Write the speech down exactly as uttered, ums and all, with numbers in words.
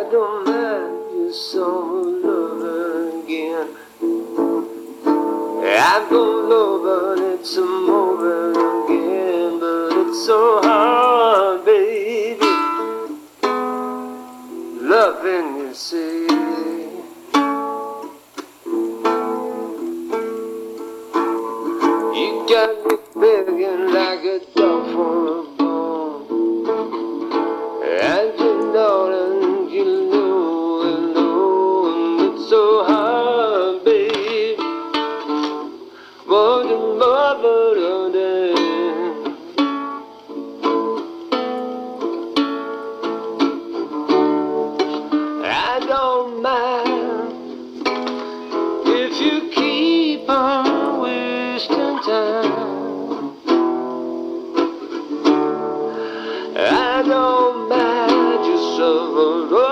don't mind you so loving again. I don't know, but it's a moment again. But it's so hard, baby, loving you, see. You got me begging like a dog for a bone. And you know and you know and know it's so hard, baby, more than more than day. I don't mind if you keep on wasting time. I don't mind your sorrow.